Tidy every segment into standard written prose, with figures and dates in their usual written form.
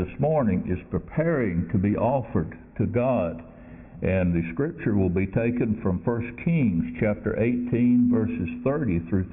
This morning is preparing to be offered to God. And the scripture will be taken from 1 Kings chapter 18 verses 30 through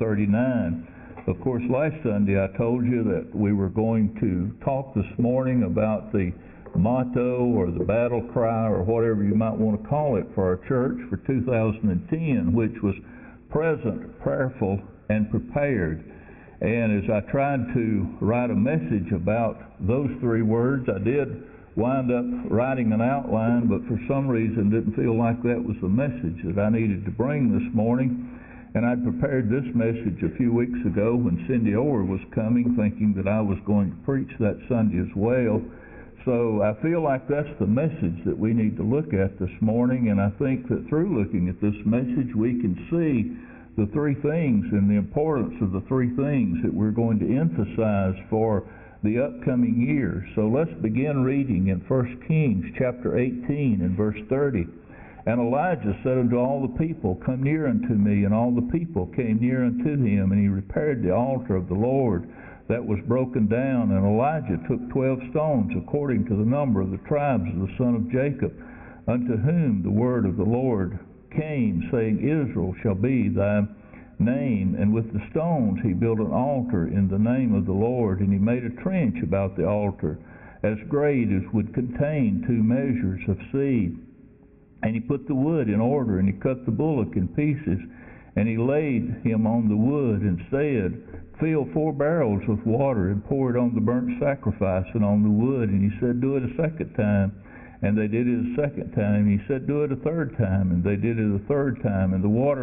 39. Of course, last Sunday I told you that we were going to talk this morning about the motto or the battle cry or whatever you might want to call it for our church for 2010, which was present, prayerful, and prepared. And as I tried to write a message about those three words, I did wind up writing an outline, but for some reason didn't feel like that was the message that I needed to bring this morning. And I'd prepared this message a few weeks ago when Cindy Orr was coming, thinking that I was going to preach that Sunday as well. So I feel like that's the message that we need to look at this morning, and I think that through looking at this message we can see the three things and the importance of the three things that we're going to emphasize for the upcoming year. So let's begin reading in 1 Kings chapter 18 and verse 30. And Elijah said unto all the people, Come near unto me. And all the people came near unto him, and he repaired the altar of the Lord that was broken down. And Elijah took 12 stones according to the number of the tribes of the son of Jacob, unto whom the word of the Lord came, saying, Israel shall be thy name. And with the stones he built an altar in the name of the Lord, and he made a trench about the altar, as great as would contain 2 measures of seed. And he put the wood in order, and he cut the bullock in pieces, and he laid him on the wood, and said, Fill 4 barrels with water, and pour it on the burnt sacrifice and on the wood. And he said, Do it a second time. And they did it a second time. He said, Do it a third time. And they did it a third time. And the water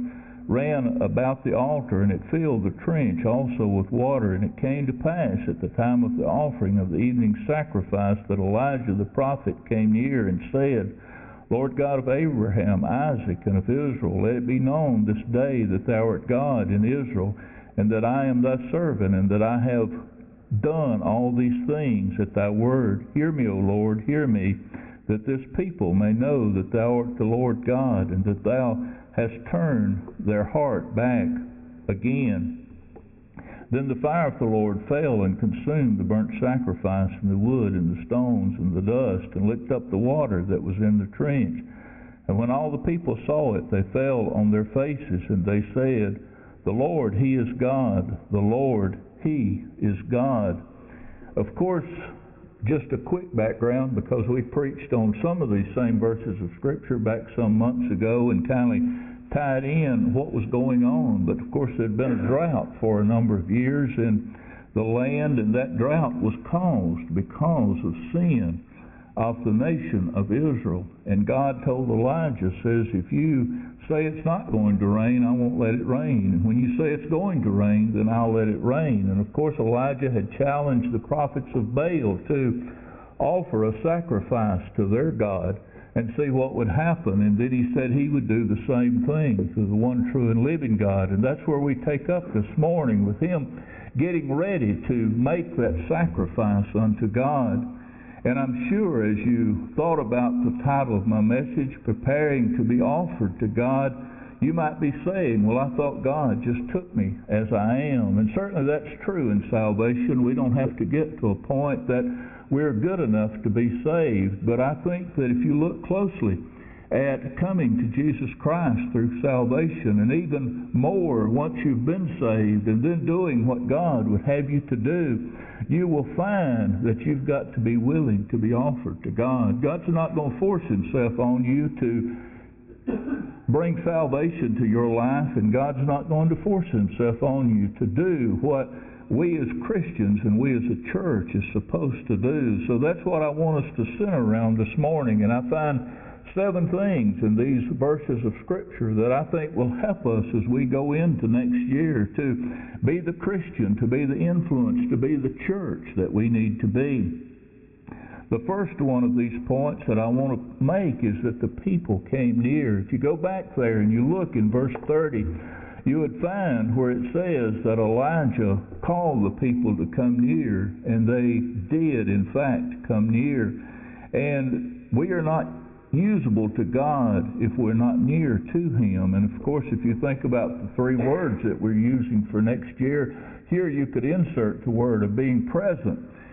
ran about the altar, and it filled the trench also with water. And it came to pass at the time of the offering of the evening sacrifice that Elijah the prophet came near and said, Lord God of Abraham, Isaac, and of Israel, let it be known this day that thou art God in Israel, and that I am thy servant, and that I have done all these things at thy word. Hear me, O Lord, hear me, that this people may know that thou art the Lord God, and that thou hast turned their heart back again. Then the fire of the Lord fell and consumed the burnt sacrifice, and the wood, and the stones, and the dust, and licked up the water that was in the trench. And when all the people saw it, they fell on their faces, and they said, The Lord, He is God, the Lord, He is God. Of course, just a quick background, because we preached on some of these same verses of Scripture back some months ago and kind of tied in what was going on. But of course there had been a drought for a number of years in the land, and that drought was caused because of sin of the nation of Israel. And God told Elijah, says, if you say it's not going to rain, I won't let it rain. And when you say it's going to rain, then I'll let it rain. And of course Elijah had challenged the prophets of Baal to offer a sacrifice to their God and see what would happen. And then he said he would do the same thing to the one true and living God. And that's where we take up this morning, with him getting ready to make that sacrifice unto God. And I'm sure as you thought about the title of my message, Preparing to be Offered to God, you might be saying, well, I thought God just took me as I am. And certainly that's true in salvation. We don't have to get to a point that we're good enough to be saved. But I think that if you look closely at coming to Jesus Christ through salvation, and even more once you've been saved and then doing what God would have you to do, you will find that you've got to be willing to be offered to God. God's not going to force himself on you to bring salvation to your life, and God's not going to force himself on you to do what we as Christians and we as a church is supposed to do. So that's what I want us to center around this morning. And I find 7 things in these verses of Scripture that I think will help us as we go into next year to be the Christian, to be the influence, to be the church that we need to be. The first one of these points that I want to make is that the people came near. If you go back there and you look in verse 30, you would find where it says that Elijah called the people to come near, and they did, in fact, come near. And we are not usable to God if we're not near to him. And of course, if you think about the 3 words that we're using for next year, here you could insert the word of being present.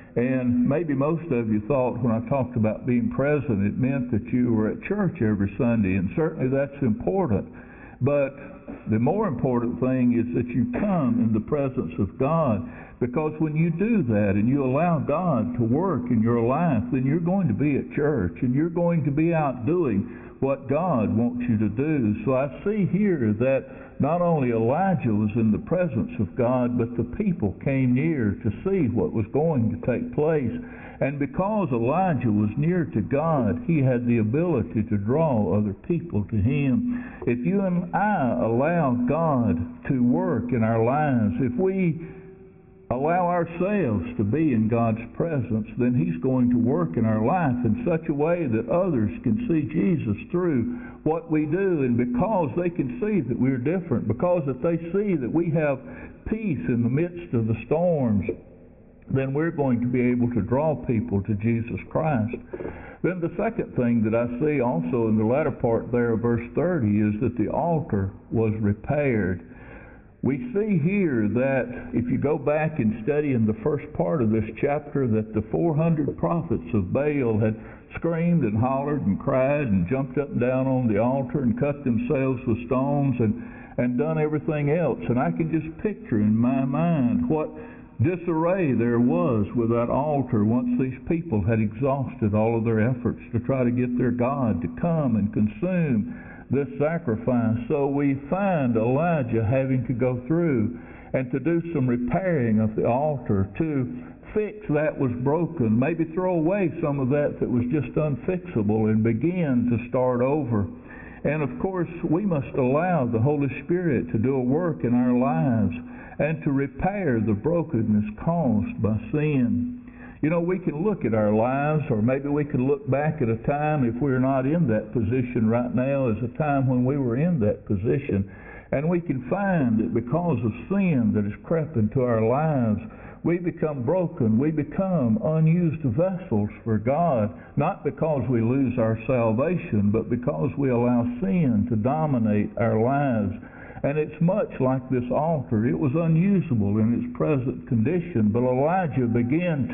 And maybe most of you thought when I talked about being present, it meant that you were at church every Sunday, and certainly that's important. But the more important thing is that you come in the presence of God, because when you do that and you allow God to work in your life, then you're going to be at church and you're going to be out doing what God wants you to do. So I see here that not only Elijah was in the presence of God, but the people came near to see what was going to take place. And because Elijah was near to God, he had the ability to draw other people to him. If you and I allow God to work in our lives, if we allow ourselves to be in God's presence, then He's going to work in our life in such a way that others can see Jesus through what we do. And because they can see that we're different, because if they see that we have peace in the midst of the storms, then we're going to be able to draw people to Jesus Christ. Then the second thing that I see also in the latter part there of verse 30 is that the altar was repaired. We see here that if you go back and study in the first part of this chapter, that the 400 prophets of Baal had screamed and hollered and cried and jumped up and down on the altar and cut themselves with stones and done everything else. And I can just picture in my mind what disarray there was with that altar once these people had exhausted all of their efforts to try to get their God to come and consume this sacrifice. So we find Elijah having to go through and to do some repairing of the altar, to fix that was broken, maybe throw away some of that was just unfixable and begin to start over. And of course, we must allow the Holy Spirit to do a work in our lives and to repair the brokenness caused by sin. You know, we can look at our lives, or maybe we can look back at a time, if we're not in that position right now, as a time when we were in that position. And we can find that because of sin that has crept into our lives, we become broken. We become unused vessels for God, not because we lose our salvation, but because we allow sin to dominate our lives. And it's much like this altar. It was unusable in its present condition, but Elijah began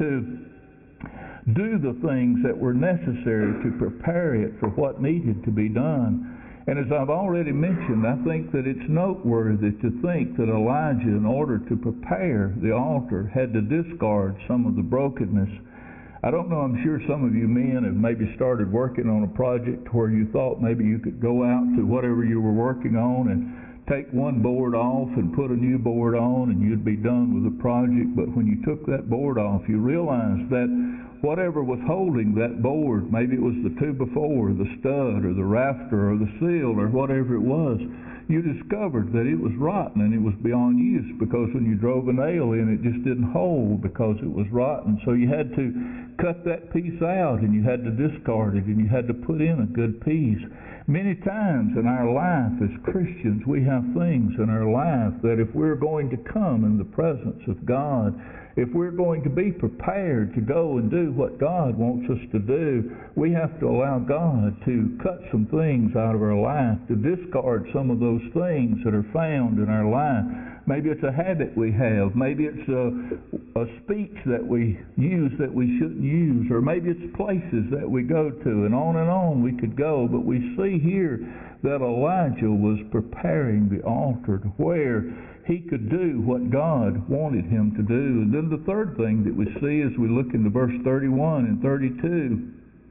to do the things that were necessary to prepare it for what needed to be done. And as I've already mentioned, I think that it's noteworthy to think that Elijah, in order to prepare the altar, had to discard some of the brokenness. I don't know, I'm sure some of you men have maybe started working on a project where you thought maybe you could go out to whatever you were working on and take one board off and put a new board on and you'd be done with the project. But when you took that board off, you realized that whatever was holding that board, maybe it was the 2x4, the stud or the rafter or the seal or whatever it was, you discovered that it was rotten and it was beyond use, because when you drove a nail in, it just didn't hold because it was rotten. So you had to cut that piece out and you had to discard it and you had to put in a good piece. Many times in our life as Christians, we have things in our life that if we're going to come in the presence of God, if we're going to be prepared to go and do what God wants us to do, we have to allow God to cut some things out of our life, to discard some of those things that are found in our life. Maybe it's a habit we have. Maybe it's a speech that we use that we shouldn't use. Or maybe it's places that we go to. And on we could go. But we see here that Elijah was preparing the altar to where he could do what God wanted him to do. And then the third thing that we see as we look into verse 31 and 32,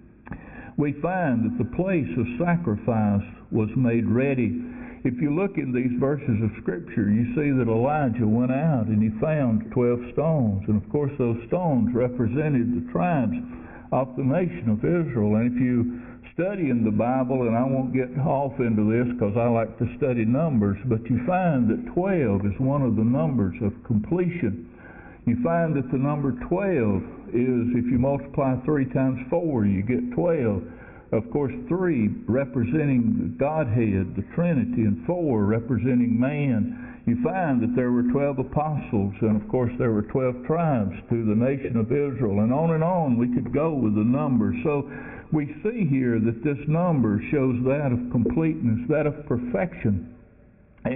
we find that the place of sacrifice was made ready. If you look in these verses of Scripture, you see that Elijah went out and he found 12 stones. And of course those stones represented the tribes of the nation of Israel. And if you study in the Bible, and I won't get off into this because I like to study numbers, but you find that 12 is one of the numbers of completion. You find that the number 12 is, if you multiply 3 times 4, you get 12. Of course, 3 representing the Godhead, the Trinity, and 4 representing man. You find that there were 12 apostles, and of course there were 12 tribes to the nation of Israel, and on we could go with the numbers. So we see here that this number shows that of completeness, that of perfection.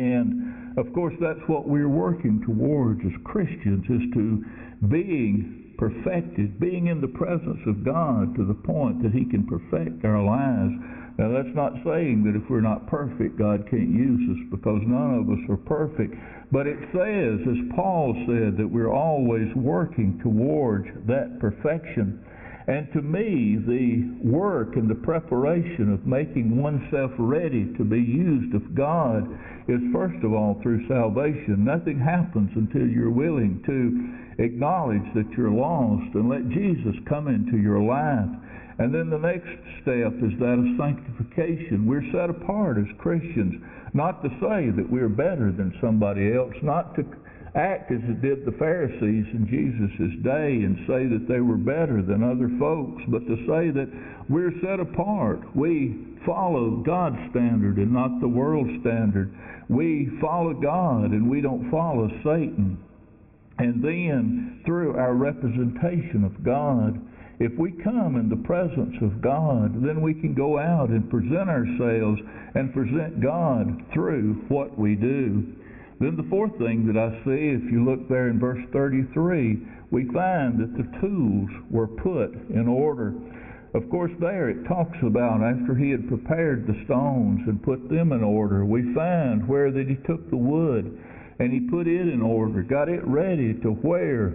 And of course that's what we're working towards as Christians, is to being perfected, being in the presence of God to the point that He can perfect our lives. Now, that's not saying that if we're not perfect, God can't use us, because none of us are perfect. But it says, as Paul said, that we're always working towards that perfection. And to me, the work and the preparation of making oneself ready to be used of God is first of all through salvation. Nothing happens until you're willing to acknowledge that you're lost and let Jesus come into your life. And then the next step is that of sanctification. We're set apart as Christians, not to say that we're better than somebody else, not to act as it did the Pharisees in Jesus' day and say that they were better than other folks, but to say that we're set apart. We follow God's standard and not the world's standard. We follow God and we don't follow Satan. And then through our representation of God, if we come in the presence of God, then we can go out and present ourselves and present God through what we do. Then the fourth thing that I see, if you look there in verse 33, we find that the tools were put in order. Of course, there it talks about after he had prepared the stones and put them in order, we find where that he took the wood and he put it in order, got it ready to where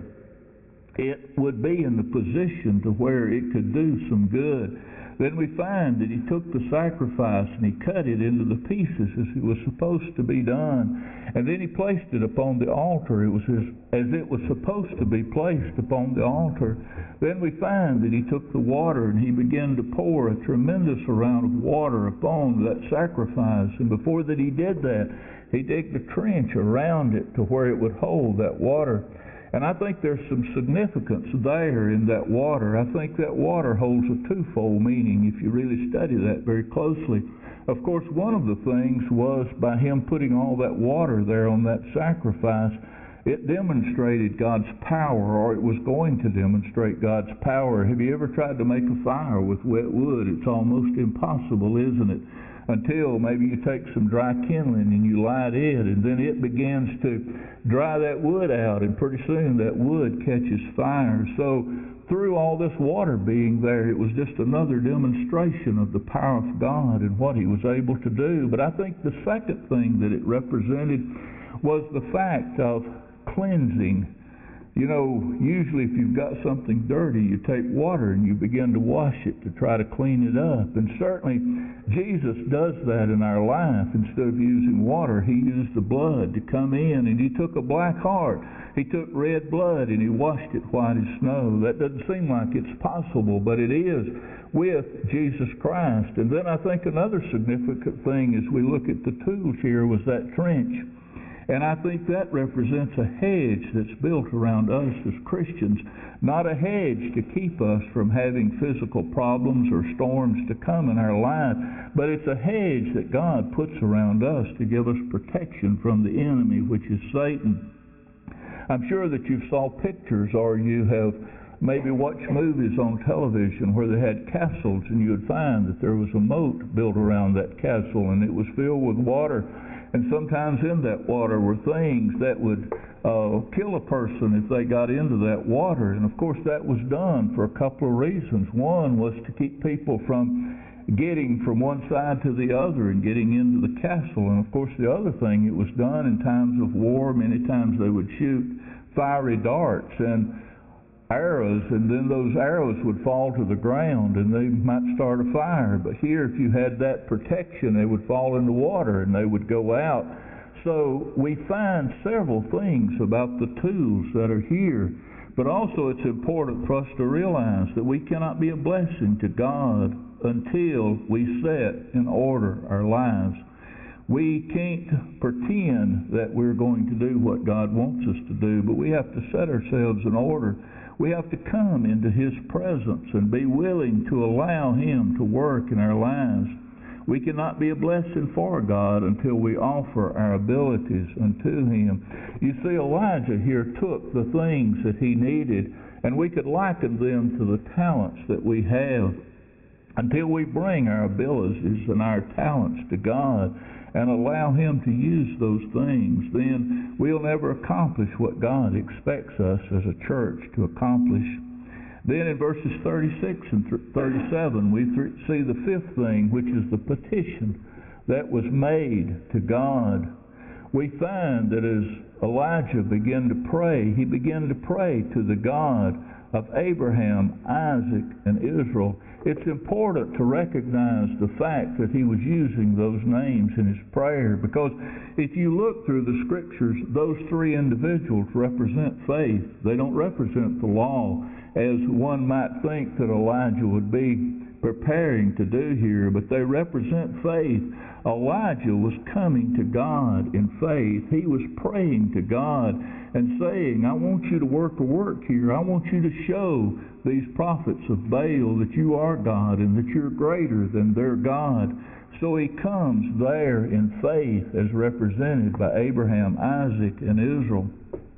it would be in the position to where it could do some good. Then we find that he took the sacrifice and he cut it into the pieces as it was supposed to be done. And then he placed it upon the altar. It was as it was supposed to be placed upon the altar. Then we find that he took the water and he began to pour a tremendous amount of water upon that sacrifice. And before that he did that, he digged a trench around it to where it would hold that water. And I think there's some significance there in that water. I think that water holds a twofold meaning if you really study that very closely. Of course, one of the things was by him putting all that water there on that sacrifice, it demonstrated God's power, or it was going to demonstrate God's power. Have you ever tried to make a fire with wet wood? It's almost impossible, isn't it? Until maybe you take some dry kindling and you light it, and then it begins to dry that wood out, and pretty soon that wood catches fire. So through all this water being there, it was just another demonstration of the power of God and what he was able to do. But I think the second thing that it represented was the fact of cleansing. You know, usually if you've got something dirty, you take water and you begin to wash it to try to clean it up. And certainly Jesus does that in our life. Instead of using water, he used the blood to come in, and he took a black heart. He took red blood and he washed it white as snow. That doesn't seem like it's possible, but it is with Jesus Christ. And then I think another significant thing as we look at the tools here was that trench. And I think that represents a hedge that's built around us as Christians, not a hedge to keep us from having physical problems or storms to come in our life, but it's a hedge that God puts around us to give us protection from the enemy, which is Satan. I'm sure that you saw pictures, or you have maybe watched movies on television where they had castles, and you would find that there was a moat built around that castle, and it was filled with water. And sometimes in that water were things that would kill a person if they got into that water. And of course that was done for a couple of reasons. One was to keep people from getting from one side to the other and getting into the castle. And of course the other thing, it was done in times of war. Many times they would shoot fiery darts and arrows, and then those arrows would fall to the ground and they might start a fire. But here, if you had that protection, they would fall in the water and they would go out. So we find several things about the tools that are here, but also it's important for us to realize that we cannot be a blessing to God until we set in order our lives. We can't pretend that we're going to do what God wants us to do, but we have to set ourselves in order. We have to come into his presence and be willing to allow him to work in our lives. We cannot be a blessing for God until we offer our abilities unto him. You see, Elijah here took the things that he needed, and we could liken them to the talents that we have. until we bring our abilities and our talents to God and allow Him to use those things, then we'll never accomplish what God expects us as a church to accomplish. Then in verses 36 and 37, we see the fifth thing, which is the petition that was made to God. We find that as Elijah began to pray, he began to pray to the God of Abraham, Isaac, and Israel. It's important to recognize the fact that he was using those names in his prayer, because if you look through the scriptures, those three individuals represent faith. They don't represent the law, as one might think that Elijah would be preparing to do here, but they represent faith. Elijah was coming to God in faith. He was praying to God and saying, I want you to work a work here. I want you to show these prophets of Baal that you are God and that you're greater than their God. So he comes there in faith as represented by Abraham, Isaac, and Israel.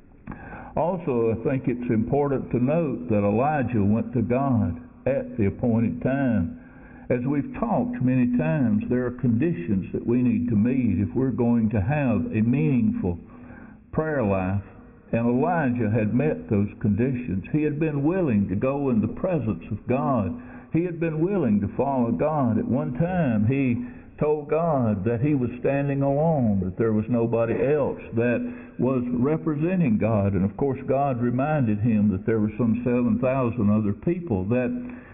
Also, I think it's important to note that Elijah went to God at the appointed time. As we've talked many times, there are conditions that we need to meet if we're going to have a meaningful prayer life. And Elijah had met those conditions. He had been willing to go in the presence of God. He had been willing to follow God. At one time, he told God that he was standing alone, that there was nobody else that was representing God. And of course, God reminded him that there were some 7,000 other people that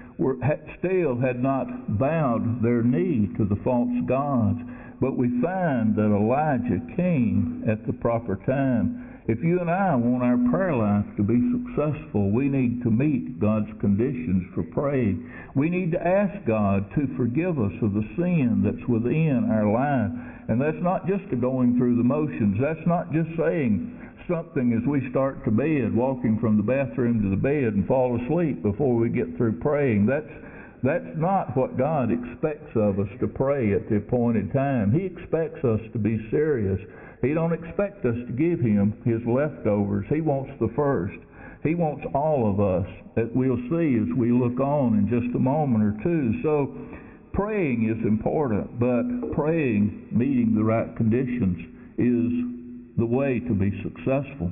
still had not bowed their knee to the false gods. But we find that Elijah came at the proper time. If you and I want our prayer life to be successful, we need to meet God's conditions for praying. We need to ask God to forgive us of the sin that's within our life. And that's not just going through the motions. That's not just saying something as we start to bed, walking from the bathroom to the bed and fall asleep before we get through praying. That's not what God expects of us to pray at the appointed time. He expects us to be serious. He don't expect us to give Him His leftovers. He wants the first. He wants all of us, that we'll see as we look on in just a moment or two. So praying is important, but praying, meeting the right conditions, is the way to be successful.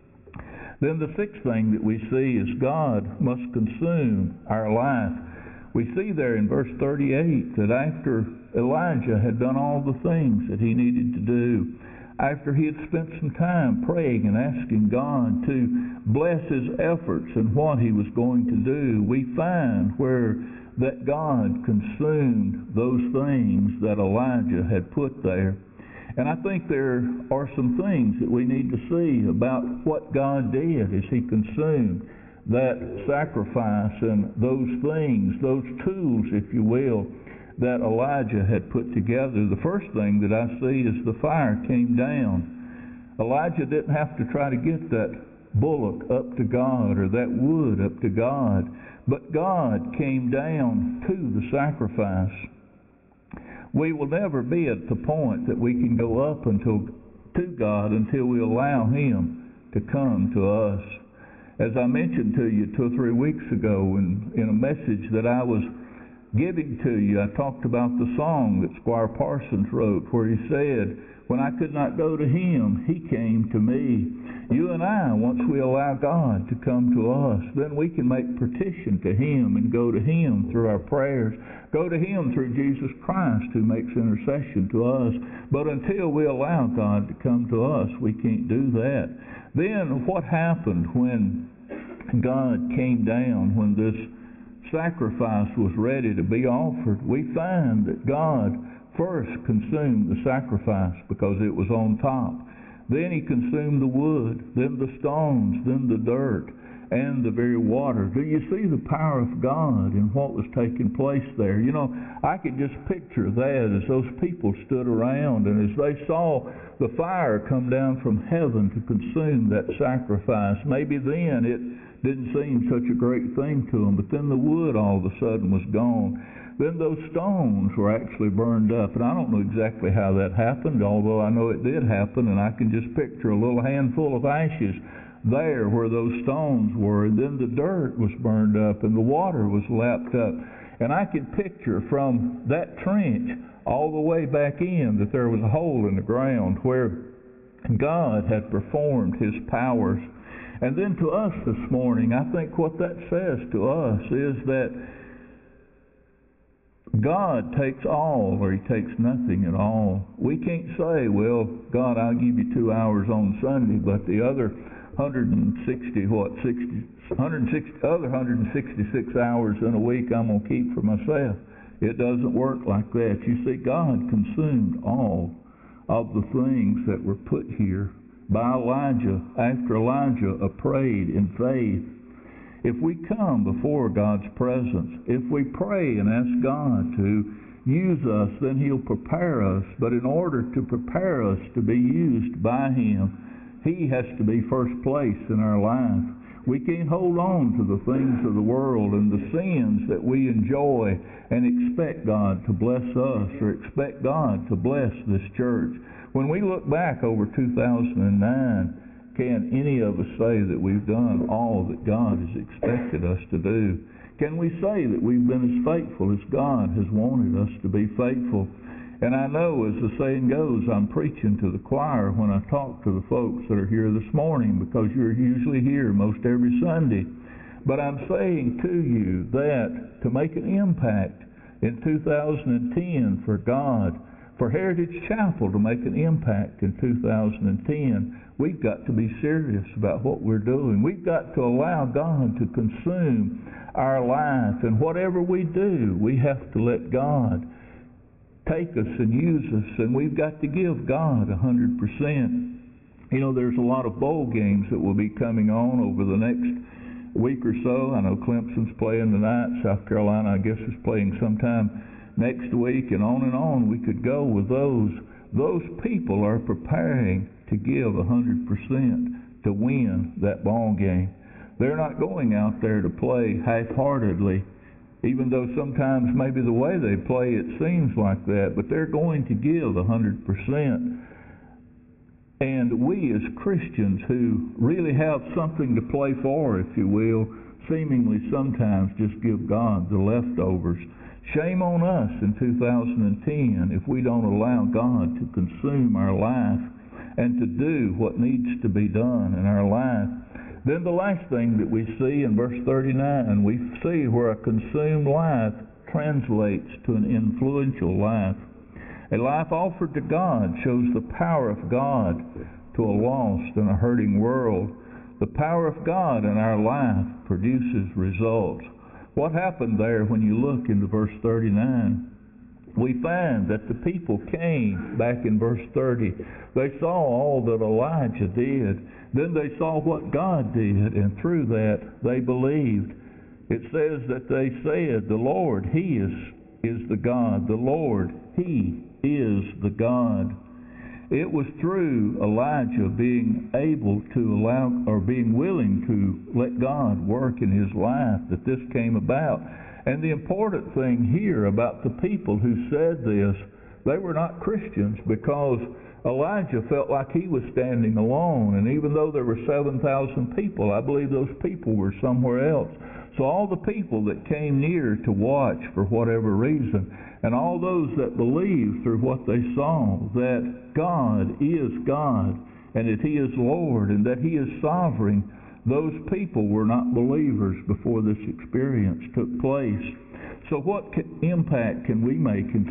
Then the sixth thing that we see is God must consume our life. We see there in verse 38 that after Elijah had done all the things that he needed to do, after he had spent some time praying and asking God to bless his efforts and what he was going to do, we find where that God consumed those things that Elijah had put there. And I think there are some things that we need to see about what God did as He consumed that sacrifice and those things, those tools, if you will, that Elijah had put together. The first thing that I see is the fire came down. Elijah didn't have to try to get that bullock up to God or that wood up to God, but God came down to the sacrifice. We will never be at the point that we can go up to God until we allow Him to come to us. As I mentioned to you 2 or 3 weeks ago in a message that I was giving to you, I talked about the song that Squire Parsons wrote where he said, when I could not go to Him, He came to me. You and I, once we allow God to come to us, then we can make petition to Him and go to Him through our prayers, go to Him through Jesus Christ who makes intercession to us. But until we allow God to come to us, we can't do that. Then what happened when God came down, when this sacrifice was ready to be offered? We find that God first consumed the sacrifice because it was on top. Then He consumed the wood, then the stones, then the dirt, and the very water. Do you see the power of God in what was taking place there? You know, I could just picture that as those people stood around and as they saw the fire come down from heaven to consume that sacrifice. Maybe then it didn't seem such a great thing to them, but then the wood all of a sudden was gone. Then those stones were actually burned up. And I don't know exactly how that happened, although I know it did happen, and I can just picture a little handful of ashes there where those stones were. And then the dirt was burned up, and the water was lapped up. And I can picture from that trench all the way back in that there was a hole in the ground where God had performed His powers. And then to us this morning, I think what that says to us is that God takes all or He takes nothing at all. We can't say, well, God, I'll give you 2 hours on Sunday, but the other 166 hours in a week I'm going to keep for myself. It doesn't work like that. You see, God consumed all of the things that were put here by Elijah after Elijah prayed in faith. If we come before God's presence, if we pray and ask God to use us, then He'll prepare us. But in order to prepare us to be used by Him, He has to be first place in our life. We can't hold on to the things of the world and the sins that we enjoy and expect God to bless us or expect God to bless this church. When we look back over 2009, can any of us say that we've done all that God has expected us to do? Can we say that we've been as faithful as God has wanted us to be faithful? And I know, as the saying goes, I'm preaching to the choir when I talk to the folks that are here this morning, because you're usually here most every Sunday. But I'm saying to you that to make an impact in 2010 for God, for Heritage Chapel to make an impact in 2010, we've got to be serious about what we're doing. We've got to allow God to consume our life. And whatever we do, we have to let God take us and use us. And we've got to give God 100%. You know, there's a lot of bowl games that will be coming on over the next week or so. I know Clemson's playing tonight. South Carolina, I guess, is playing sometime next week, and on we could go with those. Those people are preparing to give 100% to win that ball game. They're not going out there to play half-heartedly, even though sometimes maybe the way they play it seems like that, but they're going to give 100%. And we as Christians who really have something to play for, if you will, seemingly sometimes just give God the leftovers. Shame on us in 2010 if we don't allow God to consume our life and to do what needs to be done in our life. Then the last thing that we see in verse 39, we see where a consumed life translates to an influential life. A life offered to God shows the power of God to a lost and a hurting world. The power of God in our life produces results. What happened there when you look into verse 39? We find that the people came back in verse 30. They saw all that Elijah did. Then they saw what God did, and through that they believed. It says that they said, the Lord, He is the God. The Lord, He is the God. It was through Elijah being able to allow, or being willing to let God work in his life, that this came about. And the important thing here about the people who said this, they were not Christians, because Elijah felt like he was standing alone. And even though there were 7,000 people, I believe those people were somewhere else. So all the people that came near to watch for whatever reason, and all those that believed through what they saw, that God is God, and that He is Lord, and that He is sovereign, those people were not believers before this experience took place. So what impact can we make in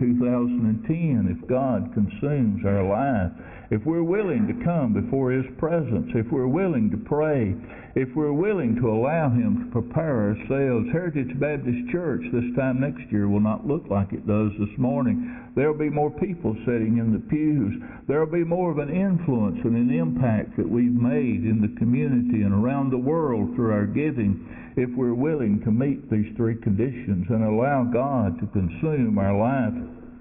2010 if God consumes our life? If we're willing to come before His presence, if we're willing to pray, if we're willing to allow Him to prepare ourselves. Heritage Baptist Church this time next year will not look like it does this morning. There'll be more people sitting in the pews. There'll be more of an influence and an impact that we've made in the community and around the world through our giving, if we're willing to meet these three conditions and allow God to consume our life.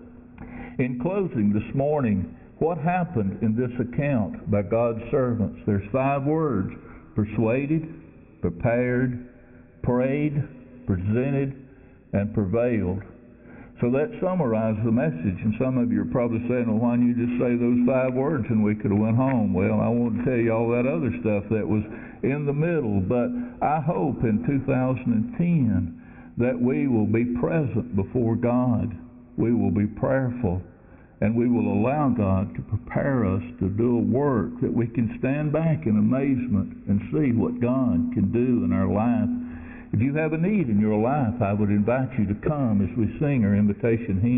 In closing this morning, what happened in this account by God's servants? There's 5 words: persuaded, prepared, prayed, presented, and prevailed. So that summarizes the message. And some of you are probably saying, well, why didn't you just say those 5 words and we could have went home? Well, I won't tell you all that other stuff that was in the middle. But I hope in 2010 that we will be present before God. We will be prayerful, and we will allow God to prepare us to do a work that we can stand back in amazement and see what God can do in our life. If you have a need in your life, I would invite you to come as we sing our invitation hymn.